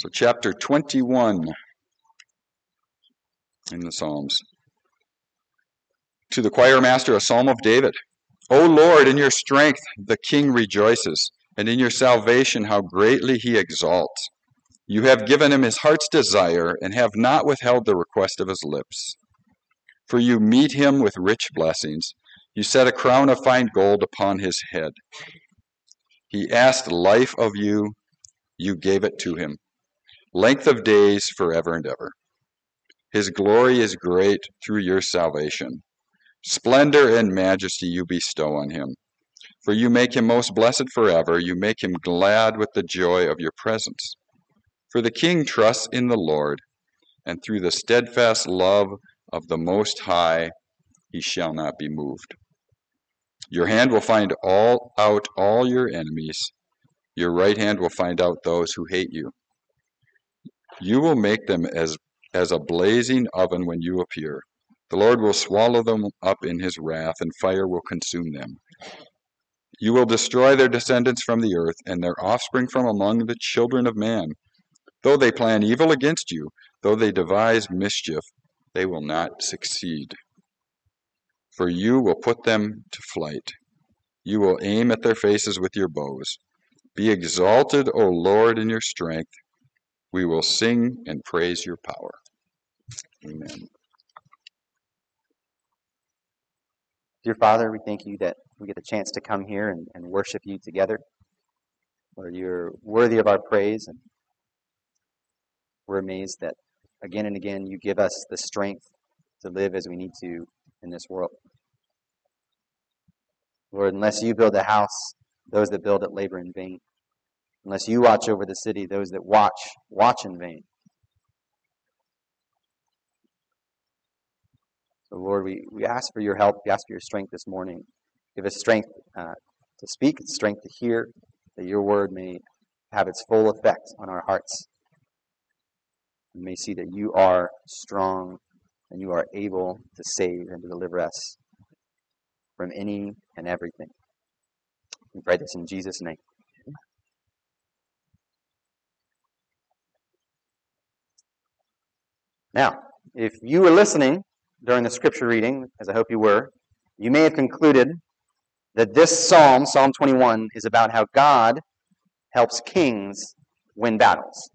So chapter 21 in the Psalms. To the choir master, a psalm of David. O Lord, in your strength the king rejoices, and in your salvation how greatly he exalts. You have given him his heart's desire, and have not withheld the request of his lips. For you meet him with rich blessings. You set a crown of fine gold upon his head. He asked life of you, you gave it to him. Length of days forever and ever. His glory is great through your salvation. Splendor and majesty you bestow on him. For you make him most blessed forever. You make him glad with the joy of your presence. For the king trusts in the Lord, and through the steadfast love of the Most High he shall not be moved. Your hand will find out all your enemies. Your right hand will find out those who hate you. You will make them as a blazing oven when you appear. The Lord will swallow them up in his wrath, and fire will consume them. You will destroy their descendants from the earth, and their offspring from among the children of man. Though they plan evil against you, though they devise mischief, they will not succeed. For you will put them to flight. You will aim at their faces with your bows. Be exalted, O Lord, in your strength. We will sing and praise your power. Amen. Dear Father, we thank you that we get the chance to come here and worship you together. Lord, you're worthy of our praise, and we're amazed that again and again you give us the strength to live as we need to in this world. Lord, unless you build a house, those that build it labor in vain. Unless you watch over the city, those that watch in vain. So Lord, we ask for your help, we ask for your strength this morning. Give us strength to speak, strength to hear, that your word may have its full effect on our hearts. We may see that you are strong and you are able to save and to deliver us from any and everything. We pray this in Jesus' name. Now, if you were listening during the scripture reading, as I hope you were, you may have concluded that this psalm, Psalm 21, is about how God helps kings win battles.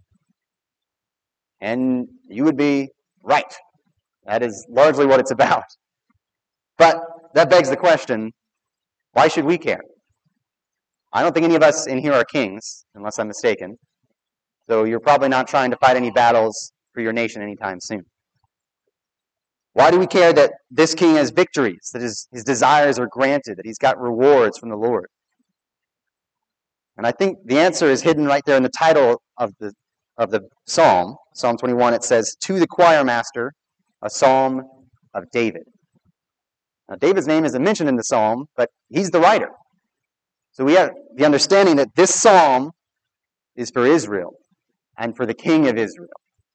And you would be right. That is largely what it's about. But that begs the question, why should we care? I don't think any of us in here are kings, unless I'm mistaken. So you're probably not trying to fight any battles for your nation anytime soon. Why do we care that this king has victories, that his desires are granted, that he's got rewards from the Lord? And I think the answer is hidden right there in the title of the psalm, Psalm 21. It says, "To the choir master, a psalm of David." Now, David's name isn't mentioned in the psalm, but he's the writer. So we have the understanding that this psalm is for Israel and for the king of Israel.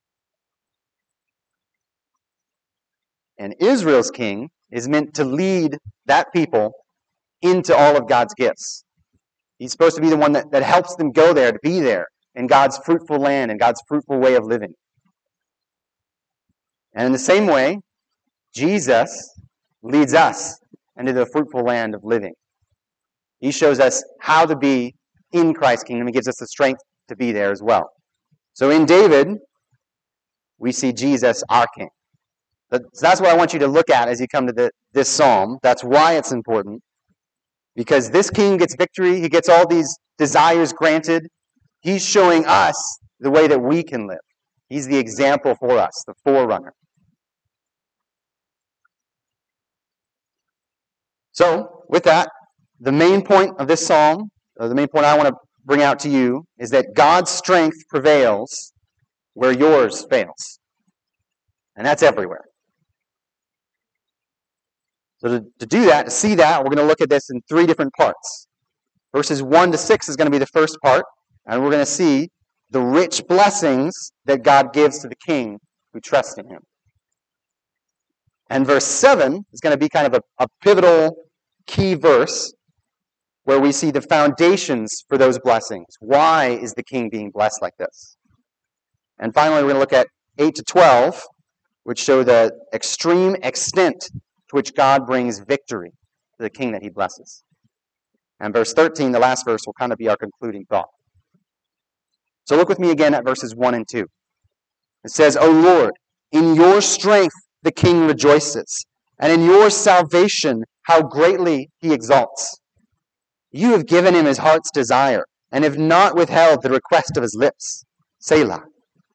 And Israel's king is meant to lead that people into all of God's gifts. He's supposed to be the one that helps them go there, to be there in God's fruitful land and God's fruitful way of living. And in the same way, Jesus leads us into the fruitful land of living. He shows us how to be in Christ's kingdom. He gives us the strength to be there as well. So in David, we see Jesus, our king. So that's what I want you to look at as you come to this psalm. That's why it's important. Because this king gets victory. He gets all these desires granted. He's showing us the way that we can live. He's the example for us, the forerunner. So, with that, the main point of this psalm, or the main point I want to bring out to you, is that God's strength prevails where yours fails. And that's everywhere. So to do that, to see that, we're going to look at this in three different parts. Verses 1 to 6 is going to be the first part, and we're going to see the rich blessings that God gives to the king who trusts in him. And verse 7 is going to be kind of a pivotal key verse where we see the foundations for those blessings. Why is the king being blessed like this? And finally, we're going to look at 8 to 12, which show the extreme extent to which God brings victory to the king that he blesses. And verse 13, the last verse, will kind of be our concluding thought. So look with me again at verses 1 and 2. It says, O Lord, in your strength the king rejoices, and in your salvation how greatly he exalts. You have given him his heart's desire, and have not withheld the request of his lips. Selah.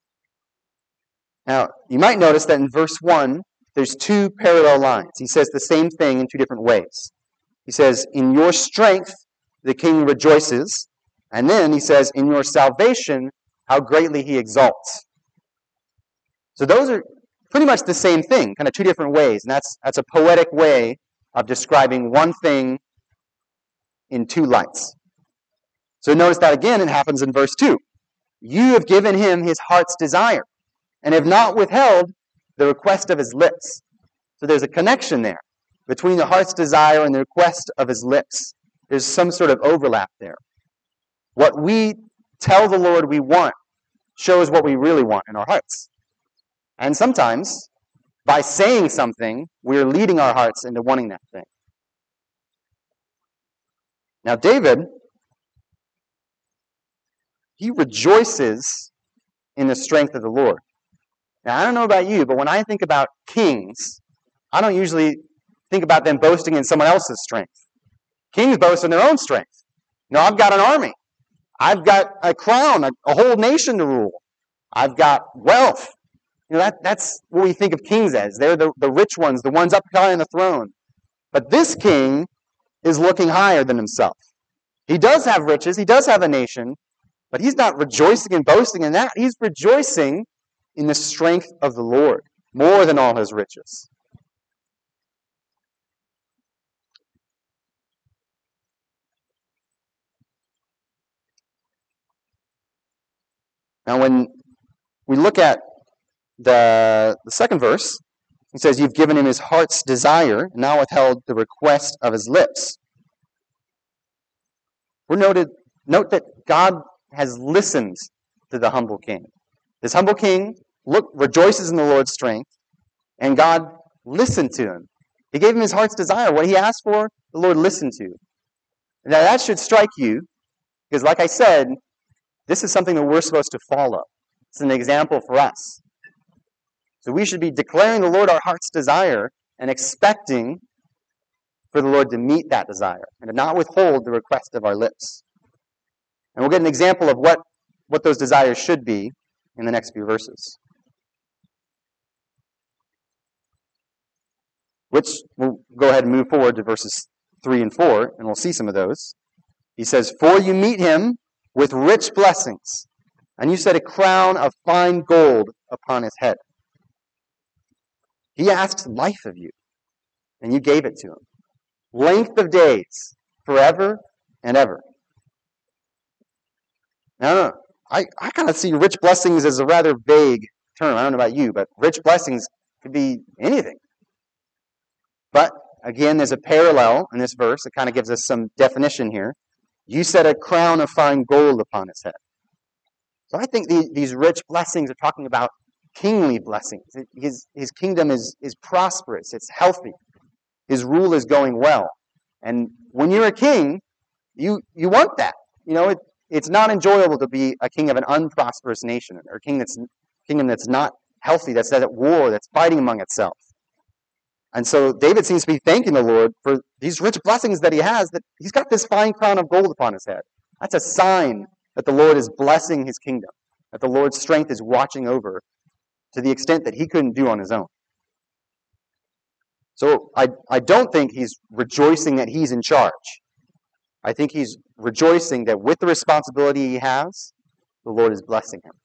Now, you might notice that in verse 1, there's two parallel lines. He says the same thing in two different ways. He says, in your strength the king rejoices, and then he says, in your salvation how greatly he exalts. So those are pretty much the same thing, kind of two different ways, and that's a poetic way of describing one thing in two lights. So notice that again, it happens in verse 2. You have given him his heart's desire, and have not withheld the request of his lips. So there's a connection there between the heart's desire and the request of his lips. There's some sort of overlap there. What we tell the Lord we want shows what we really want in our hearts. And sometimes, by saying something, we're leading our hearts into wanting that thing. Now, David, he rejoices in the strength of the Lord. Now, I don't know about you, but when I think about kings, I don't usually think about them boasting in someone else's strength. Kings boast in their own strength. I've got an army. I've got a crown, a whole nation to rule. I've got wealth. That's what we think of kings as. They're the rich ones, the ones up high on the throne. But this king is looking higher than himself. He does have riches, he does have a nation, but he's not rejoicing and boasting in that. He's rejoicing in the strength of the Lord, more than all his riches. Now, when we look at the second verse, it says, you've given him his heart's desire, and now withheld the request of his lips. Note that God has listened to the humble king. This humble king rejoices in the Lord's strength, and God listened to him. He gave him his heart's desire. What he asked for, the Lord listened to. Now that should strike you, because like I said, this is something that we're supposed to follow. It's an example for us. So we should be declaring the Lord our heart's desire and expecting for the Lord to meet that desire and to not withhold the request of our lips. And we'll get an example of what those desires should be in the next few verses. Which we'll go ahead and move forward to verses 3 and 4, and we'll see some of those. He says, for you meet him with rich blessings, and you set a crown of fine gold upon his head. He asks life of you, and you gave it to him. Length of days, forever and ever. Now, I kind of see rich blessings as a rather vague term. I don't know about you, but rich blessings could be anything. But, again, there's a parallel in this verse. It kind of gives us some definition here. You set a crown of fine gold upon his head. So I think these rich blessings are talking about kingly blessings. His kingdom is prosperous. It's healthy. His rule is going well. And when you're a king, you want that. It's not enjoyable to be a king of an unprosperous nation, or a kingdom that's not healthy, that's at war, that's fighting among itself. And so David seems to be thanking the Lord for these rich blessings that he has, that he's got this fine crown of gold upon his head. That's a sign that the Lord is blessing his kingdom, that the Lord's strength is watching over to the extent that he couldn't do on his own. So I don't think he's rejoicing that he's in charge. I think he's rejoicing that with the responsibility he has, the Lord is blessing him.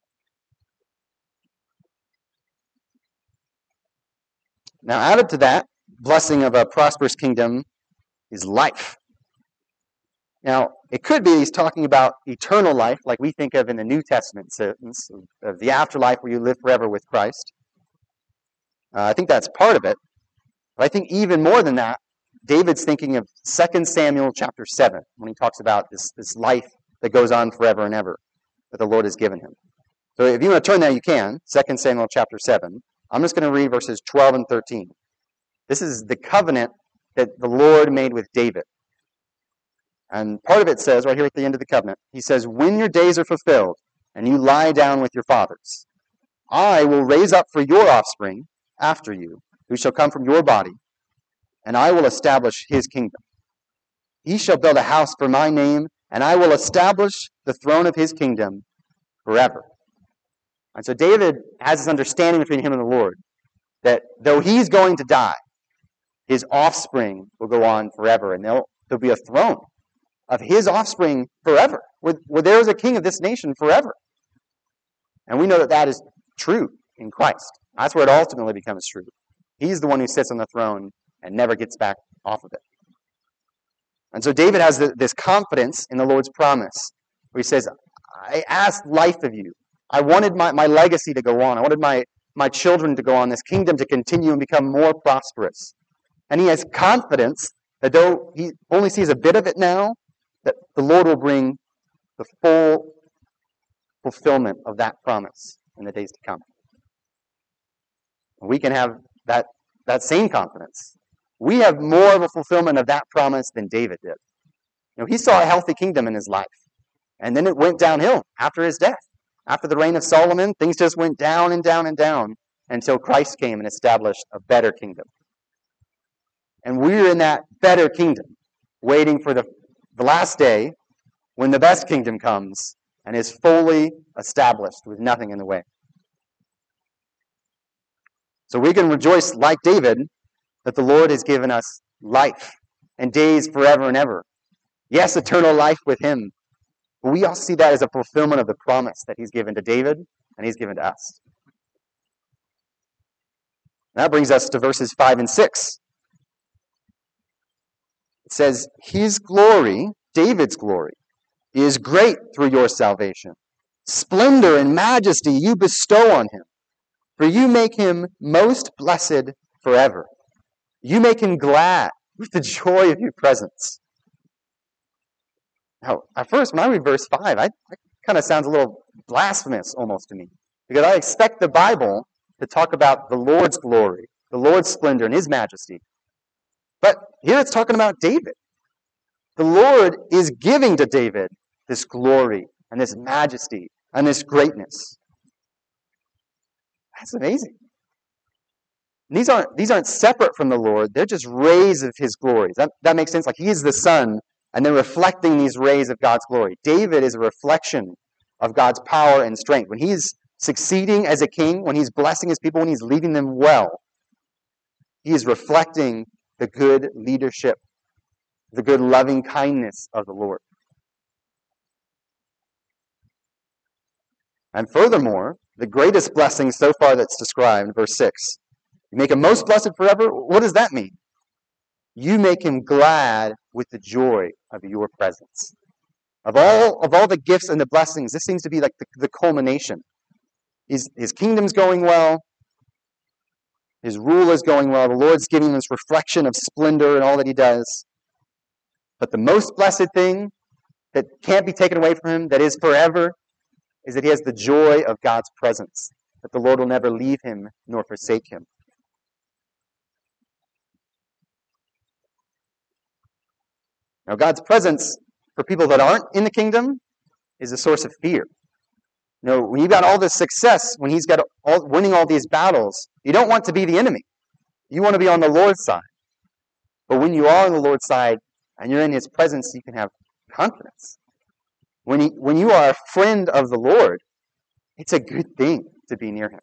Now, added to that blessing of a prosperous kingdom is life. Now, it could be he's talking about eternal life, like we think of in the New Testament sense, of the afterlife where you live forever with Christ. I think that's part of it. But I think even more than that, David's thinking of 2 Samuel chapter 7, when he talks about this life that goes on forever and ever that the Lord has given him. So if you want to turn there, you can. 2 Samuel chapter 7. I'm just going to read verses 12 and 13. This is the covenant that the Lord made with David. And part of it says, right here at the end of the covenant, he says, when your days are fulfilled and you lie down with your fathers, I will raise up for your offspring after you, who shall come from your body, and I will establish his kingdom. He shall build a house for my name, and I will establish the throne of his kingdom forever. And so David has this understanding between him and the Lord that though he's going to die, his offspring will go on forever, and there'll be a throne of his offspring forever, where there is a king of this nation forever. And we know that that is true in Christ. That's where it ultimately becomes true. He's the one who sits on the throne and never gets back off of it. And so David has this confidence in the Lord's promise, where he says, I asked life of you. I wanted my legacy to go on. I wanted my children to go on, this kingdom to continue and become more prosperous. And he has confidence that though he only sees a bit of it now, that the Lord will bring the full fulfillment of that promise in the days to come. We can have that same confidence. We have more of a fulfillment of that promise than David did. He saw a healthy kingdom in his life, and then it went downhill after his death. After the reign of Solomon, things just went down and down and down until Christ came and established a better kingdom. And we're in that better kingdom, waiting for the last day when the best kingdom comes and is fully established with nothing in the way. So we can rejoice like David that the Lord has given us life and days forever and ever. Yes, eternal life with him. But we also see that as a fulfillment of the promise that he's given to David and he's given to us. That brings us to verses 5 and 6. It says, his glory, David's glory, is great through your salvation. Splendor and majesty you bestow on him, for you make him most blessed forever. You make him glad with the joy of your presence. Now, at first, when I read verse 5, that kind of sounds a little blasphemous almost to me, because I expect the Bible to talk about the Lord's glory, the Lord's splendor and his majesty. But here it's talking about David. The Lord is giving to David this glory and this majesty and this greatness. That's amazing. And these aren't separate from the Lord. They're just rays of his glory. That makes sense. Like he is the sun, and they're reflecting these rays of God's glory. David is a reflection of God's power and strength. When he's succeeding as a king, when he's blessing his people, when he's leading them well, he is reflecting the good leadership, the good loving kindness of the Lord. And furthermore, the greatest blessing so far that's described in verse 6, you make him most blessed forever. What does that mean? You make him glad with the joy of your presence. Of all the gifts and the blessings, this seems to be like the culmination. His kingdom's going well. His rule is going well. The Lord's giving him this reflection of splendor and all that he does. But the most blessed thing that can't be taken away from him, that is forever, is that he has the joy of God's presence, that the Lord will never leave him nor forsake him. Now, God's presence for people that aren't in the kingdom is a source of fear. When you've got all this success, when he's got winning all these battles, you don't want to be the enemy. You want to be on the Lord's side. But when you are on the Lord's side and you're in his presence, you can have confidence. When you are a friend of the Lord, it's a good thing to be near him.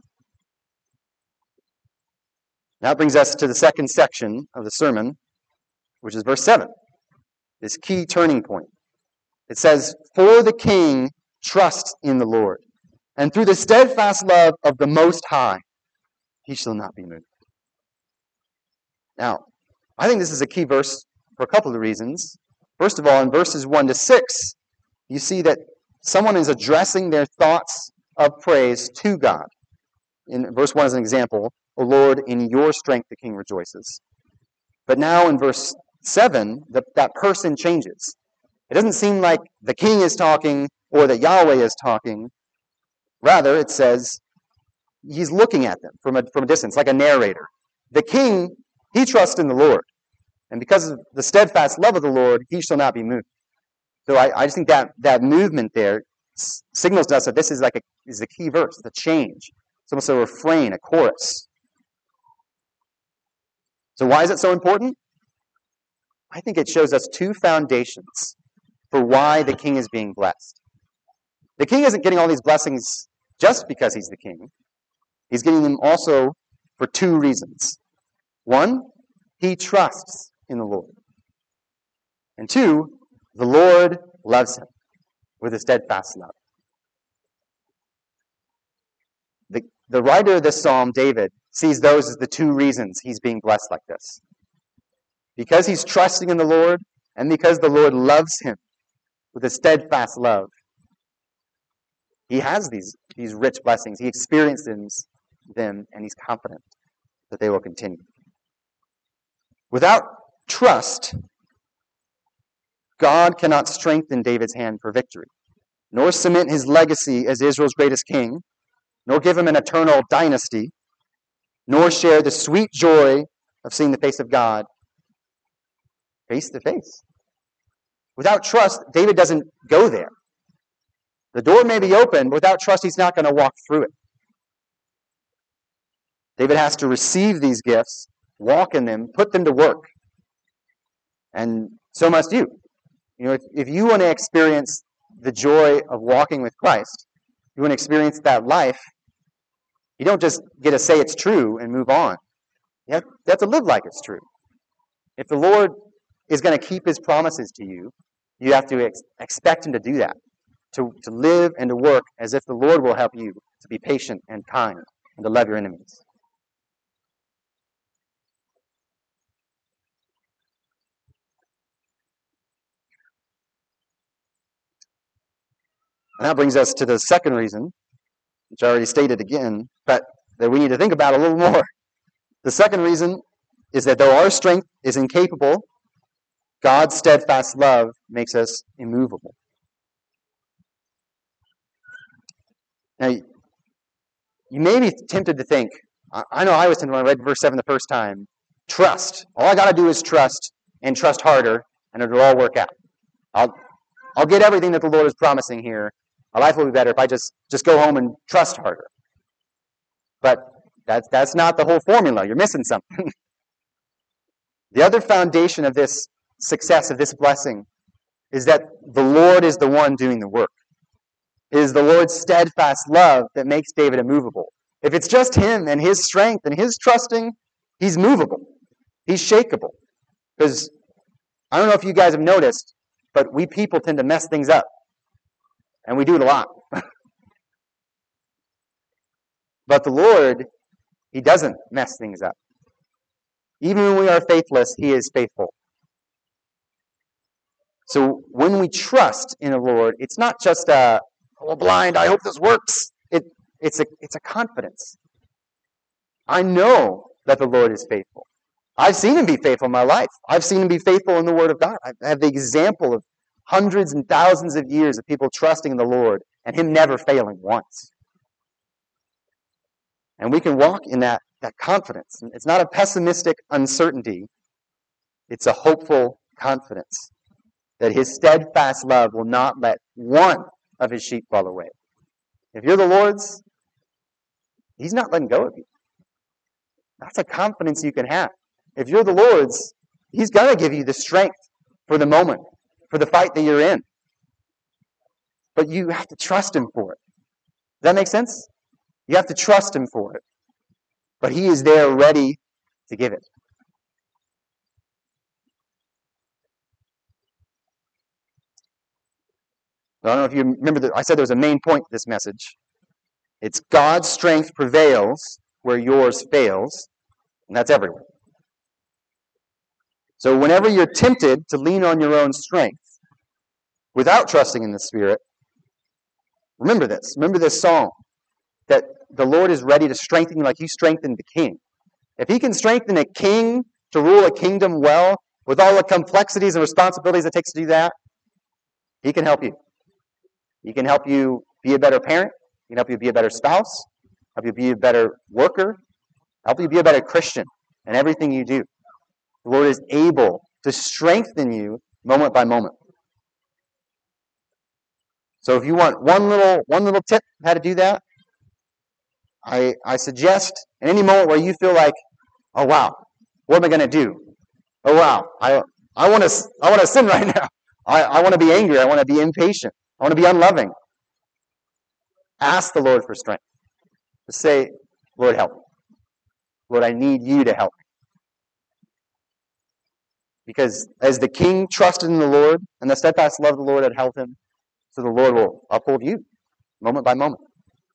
That brings us to the second section of the sermon, which is verse 7. This key turning point. It says, for the king trusts in the Lord, and through the steadfast love of the Most High, he shall not be moved. Now, I think this is a key verse for a couple of reasons. First of all, in verses 1 to 6, you see that someone is addressing their thoughts of praise to God. In verse 1 as an example, O Lord, in your strength the king rejoices. But now in verse 7, that person changes. It doesn't seem like the king is talking or that Yahweh is talking. Rather, it says he's looking at them from a distance, like a narrator. The king, he trusts in the Lord. And because of the steadfast love of the Lord, he shall not be moved. So I just think that movement there signals to us that this is is the key verse, the change. It's almost a refrain, a chorus. So why is it so important? I think it shows us two foundations for why the king is being blessed. The king isn't getting all these blessings just because he's the king. He's getting them also for two reasons. One, he trusts in the Lord. And two, the Lord loves him with a steadfast love. The writer of this psalm, David, sees those as the two reasons he's being blessed like this. Because he's trusting in the Lord, and because the Lord loves him with a steadfast love, he has these rich blessings. He experiences them, and he's confident that they will continue. Without trust, God cannot strengthen David's hand for victory, nor cement his legacy as Israel's greatest king, nor give him an eternal dynasty, nor share the sweet joy of seeing the face of God face to face. Without trust, David doesn't go there. The door may be open, but without trust, he's not going to walk through it. David has to receive these gifts, walk in them, put them to work. And so must you. If you want to experience the joy of walking with Christ, you want to experience that life, you don't just get to say it's true and move on. You have to live like it's true. If the Lord is going to keep his promises to you, you have to expect him to do that, to live and to work as if the Lord will help you to be patient and kind and to love your enemies. And that brings us to the second reason, which I already stated again, but that we need to think about a little more. The second reason is that though our strength is incapable, God's steadfast love makes us immovable. Now, you may be tempted to think, I know I was tempted when I read verse 7 the first time, trust. All I got to do is trust and trust harder, and it'll all work out. I'll get everything that the Lord is promising here. My life will be better if I just go home and trust harder. But that's not the whole formula. You're missing something. The other foundation of this success, of this blessing, is that the Lord is the one doing the work. It is the Lord's steadfast love that makes David immovable. If it's just him and his strength and his trusting, he's movable. He's shakeable. Because I don't know if you guys have noticed, but we people tend to mess things up. And we do it a lot. But the Lord, he doesn't mess things up. Even when we are faithless, he is faithful. So when we trust in the Lord, it's not just blind, I hope this works. It's a confidence. I know that the Lord is faithful. I've seen him be faithful in my life. I've seen him be faithful in the Word of God. I have the example of hundreds and thousands of years of people trusting in the Lord and him never failing once. And we can walk in that confidence. It's not a pessimistic uncertainty. It's a hopeful confidence that his steadfast love will not let one of his sheep fall away. If you're the Lord's, he's not letting go of you. That's a confidence you can have. If you're the Lord's, he's going to give you the strength for the moment, for the fight that you're in. But you have to trust him for it. Does that make sense? You have to trust him for it. But he is there ready to give it. I don't know if you remember that I said there was a main point to this message. It's God's strength prevails where yours fails, and that's everywhere. So whenever you're tempted to lean on your own strength without trusting in the Spirit, remember this. Remember this song, that the Lord is ready to strengthen you like he strengthened the king. If he can strengthen a king to rule a kingdom well, with all the complexities and responsibilities it takes to do that, he can help you. He can help you be a better parent. He can help you be a better spouse, help you be a better worker, help you be a better Christian in everything you do. The Lord is able to strengthen you moment by moment. So if you want one little tip how to do that, I suggest in any moment where you feel like, oh wow, what am I going to do? Oh wow, I want to sin right now. I want to be angry. I want to be impatient. I want to be unloving. Ask the Lord for strength. Just say, Lord, help me. Lord, I need you to help me. Because as the king trusted in the Lord, and the steadfast love of the Lord had held him, so the Lord will uphold you moment by moment.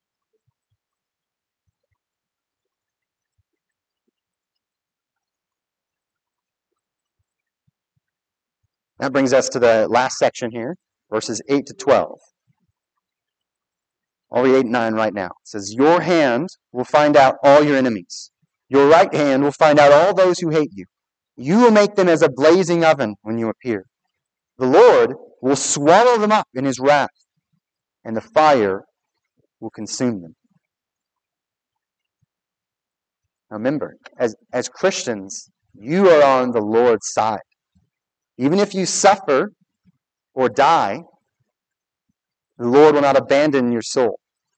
That brings us to the last section here, verses 8 to 12. I'll read 8 and 9 right now. It says, your hand will find out all your enemies. Your right hand will find out all those who hate you. You will make them as a blazing oven when you appear. The Lord will swallow them up in his wrath, and the fire will consume them. Now remember, as Christians, you are on the Lord's side. Even if you suffer or die, the Lord will not abandon your soul.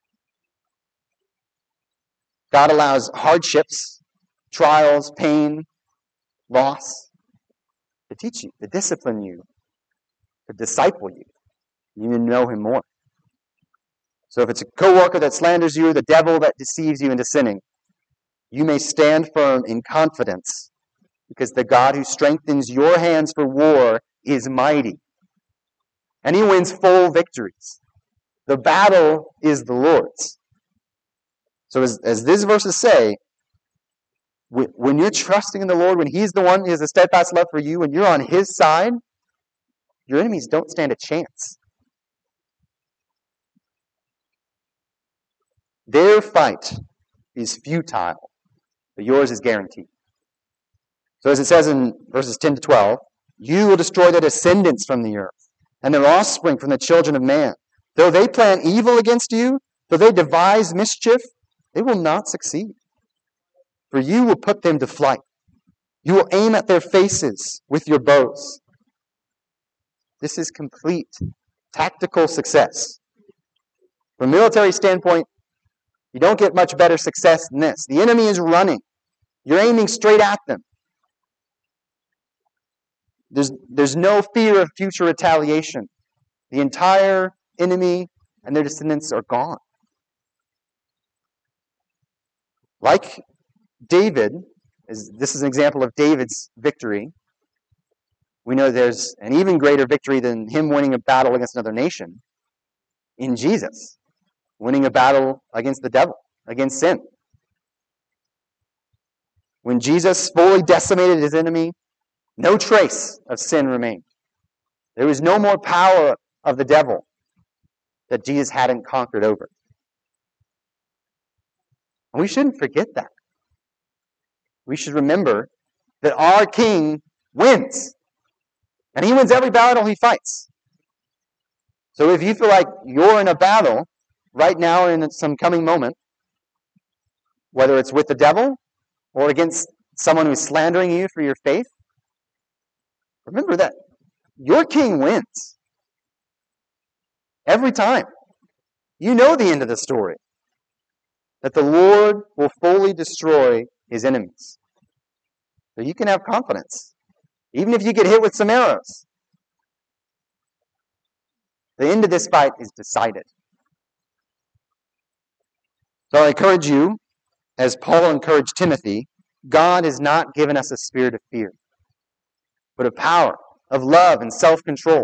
God allows hardships, trials, pain, loss to teach you, to discipline you, to disciple you. You need to know him more. So if it's a coworker that slanders you, or the devil that deceives you into sinning, you may stand firm in confidence, because the God who strengthens your hands for war is mighty. And he wins full victories. The battle is the Lord's. So as these verses say, when you're trusting in the Lord, when he's the one who has a steadfast love for you, when you're on his side, your enemies don't stand a chance. Their fight is futile, but yours is guaranteed. So as it says in verses 10 to 12, you will destroy their descendants from the earth, and their offspring from the children of man. Though they plan evil against you, though they devise mischief, they will not succeed. For you will put them to flight. You will aim at their faces with your bows. This is complete tactical success. From a military standpoint, you don't get much better success than this. The enemy is running. You're aiming straight at them. There's no fear of future retaliation. The entire enemy and their descendants are gone. Like David, this is an example of David's victory. We know there's an even greater victory than him winning a battle against another nation in Jesus, winning a battle against the devil, against sin. When Jesus fully decimated his enemy, no trace of sin remained. There was no more power of the devil that Jesus hadn't conquered over. And we shouldn't forget that. We should remember that our King wins. And he wins every battle he fights. So if you feel like you're in a battle right now or in some coming moment, whether it's with the devil or against someone who's slandering you for your faith, remember that your King wins. Every time. You know the end of the story. That the Lord will fully destroy his enemies. So you can have confidence. Even if you get hit with some arrows. The end of this fight is decided. So I encourage you, as Paul encouraged Timothy, God has not given us a spirit of fear, but of power, of love, and self-control.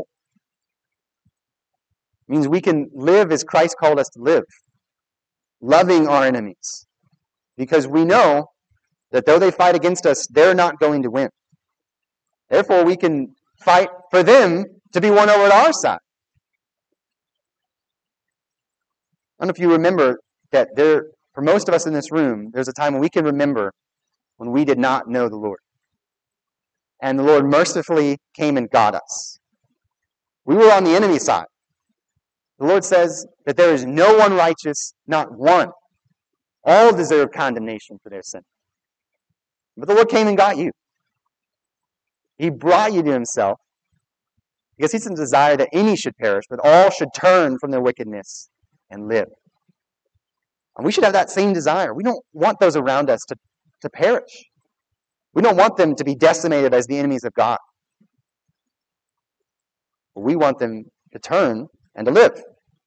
It means we can live as Christ called us to live, loving our enemies, because we know that though they fight against us, they're not going to win. Therefore, we can fight for them to be won over at our side. I don't know if you remember that for most of us in this room, there's a time when we can remember when we did not know the Lord. And the Lord mercifully came and got us. We were on the enemy side. The Lord says that there is no one righteous, not one. All deserve condemnation for their sin. But the Lord came and got you. He brought you to himself because he doesn't desire that any should perish, but all should turn from their wickedness and live. And we should have that same desire. We don't want those around us to perish. We don't want them to be decimated as the enemies of God. But we want them to turn and to live.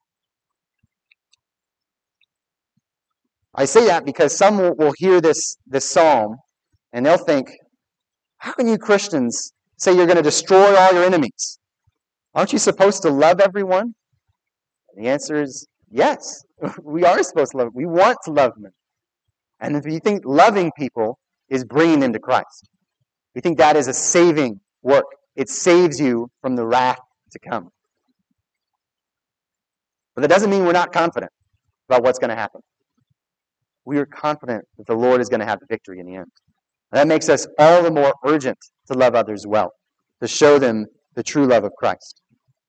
I say that because some will hear this psalm and they'll think, how can you Christians say you're going to destroy all your enemies? Aren't you supposed to love everyone? And the answer is yes. We are supposed to love them. We want to love them. And if you think loving people is bringing them to Christ, we think that is a saving work. It saves you from the wrath to come. But that doesn't mean we're not confident about what's going to happen. We are confident that the Lord is going to have the victory in the end. And that makes us all the more urgent to love others well, to show them the true love of Christ.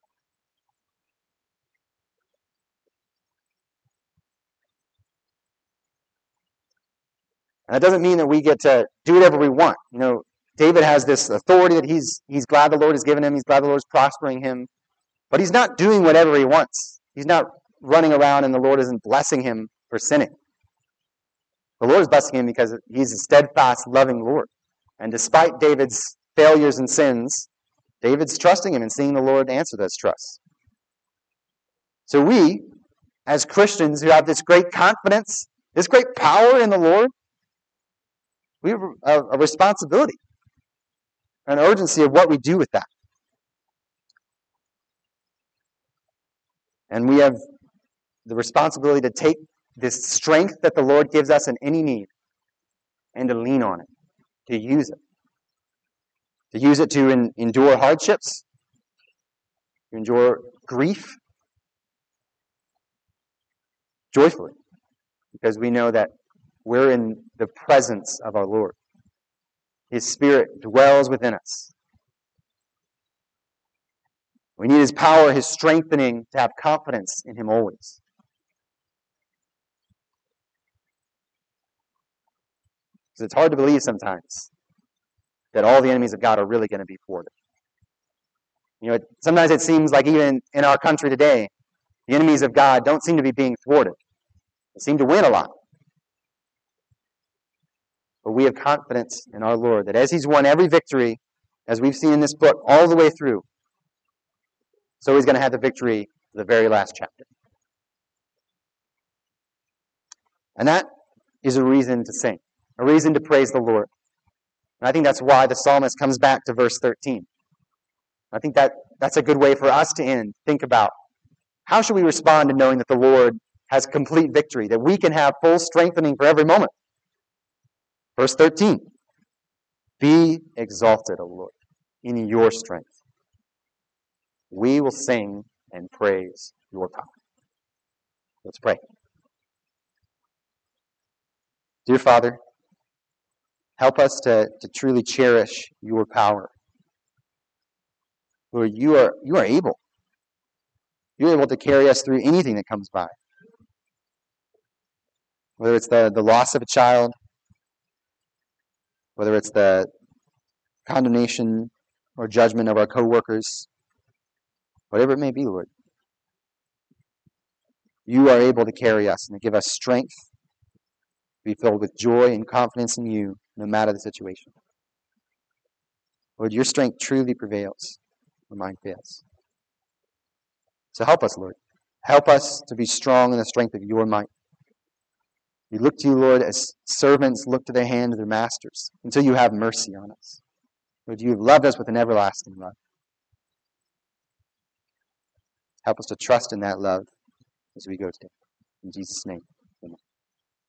And that doesn't mean that we get to do whatever we want. David has this authority that he's glad the Lord has given him. He's glad the Lord is prospering him. But he's not doing whatever he wants. He's not running around and the Lord isn't blessing him for sinning. The Lord is blessing him because he's a steadfast, loving Lord. And despite David's failures and sins, David's trusting him and seeing the Lord answer those trusts. So we, as Christians who have this great confidence, this great power in the Lord, we have a responsibility, an urgency of what we do with that. And we have the responsibility to take this strength that the Lord gives us in any need and to lean on it, to use it. To use it to endure hardships, to endure grief joyfully, because we know that we're in the presence of our Lord. His Spirit dwells within us. We need His power, His strengthening to have confidence in Him always. Because it's hard to believe sometimes that all the enemies of God are really going to be thwarted. Sometimes it seems like even in our country today, the enemies of God don't seem to be being thwarted. They seem to win a lot. But we have confidence in our Lord that as He's won every victory, as we've seen in this book all the way through, so He's going to have the victory for the very last chapter. And that is a reason to sing, a reason to praise the Lord. And I think that's why the psalmist comes back to verse 13. I think that's a good way for us to end. Think about how should we respond to knowing that the Lord has complete victory, that we can have full strengthening for every moment. Verse 13, be exalted, O Lord, in your strength. We will sing and praise your power. Let's pray. Dear Father, help us to truly cherish your power. Lord, you are able. You're able to carry us through anything that comes by. Whether it's the loss of a child, whether it's the condemnation or judgment of our coworkers, whatever it may be, Lord. You are able to carry us and to give us strength, to be filled with joy and confidence in you, no matter the situation. Lord, your strength truly prevails when mine fails. So help us, Lord. Help us to be strong in the strength of your might. We look to you, Lord, as servants look to the hand of their masters, until you have mercy on us. Lord, you have loved us with an everlasting love. Help us to trust in that love as we go today. In Jesus' name.